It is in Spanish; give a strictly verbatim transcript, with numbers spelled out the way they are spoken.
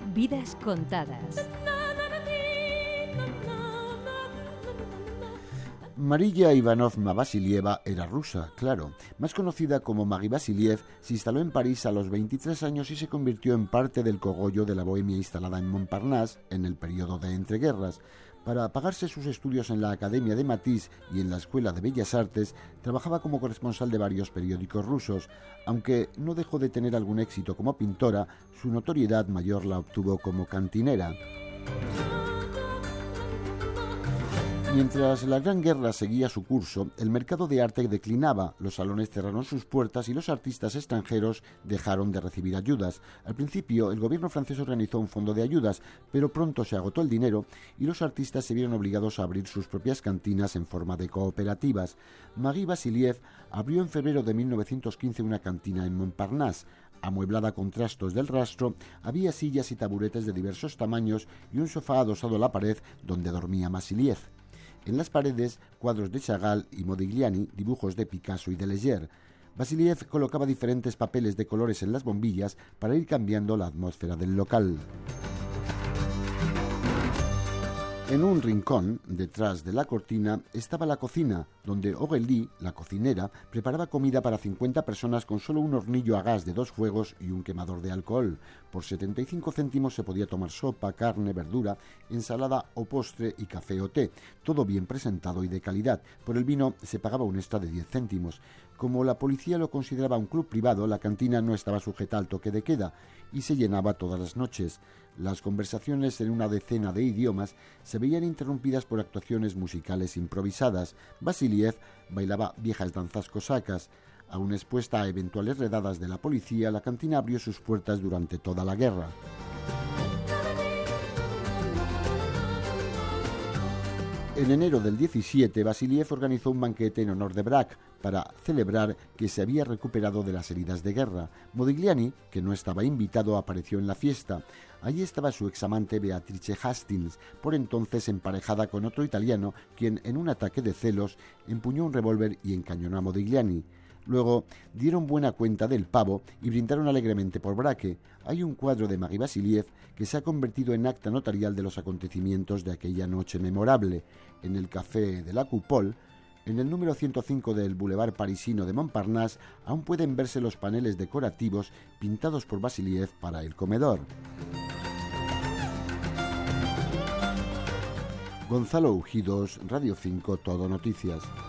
Vidas contadas. Mariya Ivanovna Vasilieva era rusa, claro. Más conocida como Marie Vassiliev, se instaló en París a los veintitrés años y se convirtió en parte del cogollo de la bohemia instalada en Montparnasse en el periodo de entreguerras. Para pagarse sus estudios en la Academia de Matisse y en la Escuela de Bellas Artes, trabajaba como corresponsal de varios periódicos rusos. Aunque no dejó de tener algún éxito como pintora, su notoriedad mayor la obtuvo como cantinera. Mientras la Gran Guerra seguía su curso, el mercado de arte declinaba, los salones cerraron sus puertas y los artistas extranjeros dejaron de recibir ayudas. Al principio, el gobierno francés organizó un fondo de ayudas, pero pronto se agotó el dinero y los artistas se vieron obligados a abrir sus propias cantinas en forma de cooperativas. Marie Vassiliev abrió en febrero de mil novecientos quince una cantina en Montparnasse. Amueblada con trastos del rastro, había sillas y taburetes de diversos tamaños y un sofá adosado a la pared donde dormía Vassiliev. En las paredes, cuadros de Chagall y Modigliani, dibujos de Picasso y de Leger. Vassiliev colocaba diferentes papeles de colores en las bombillas para ir cambiando la atmósfera del local. En un rincón, detrás de la cortina, estaba la cocina, donde Aurélie, la cocinera, preparaba comida para cincuenta personas con solo un hornillo a gas de dos fuegos y un quemador de alcohol. Por setenta y cinco céntimos se podía tomar sopa, carne, verdura, ensalada o postre y café o té, todo bien presentado y de calidad. Por el vino se pagaba un extra de diez céntimos. Como la policía lo consideraba un club privado, la cantina no estaba sujeta al toque de queda y se llenaba todas las noches. Las conversaciones en una decena de idiomas se veían interrumpidas por actuaciones musicales improvisadas. Vassiliev bailaba viejas danzas cosacas. Aún expuesta a eventuales redadas de la policía, la cantina abrió sus puertas durante toda la guerra. En enero del diecisiete, Vassiliev organizó un banquete en honor de Braque para celebrar que se había recuperado de las heridas de guerra. Modigliani, que no estaba invitado, apareció en la fiesta. Allí estaba su examante Beatrice Hastings, por entonces emparejada con otro italiano, quien en un ataque de celos empuñó un revólver y encañonó a Modigliani. Luego dieron buena cuenta del pavo y brindaron alegremente por Braque. Hay un cuadro de Marie Vassiliev que se ha convertido en acta notarial de los acontecimientos de aquella noche memorable. En el Café de la Coupole, en el número ciento cinco del Boulevard parisino de Montparnasse, aún pueden verse los paneles decorativos pintados por Vassiliev para el comedor. Gonzalo Ujidos, Radio cinco, Todo Noticias.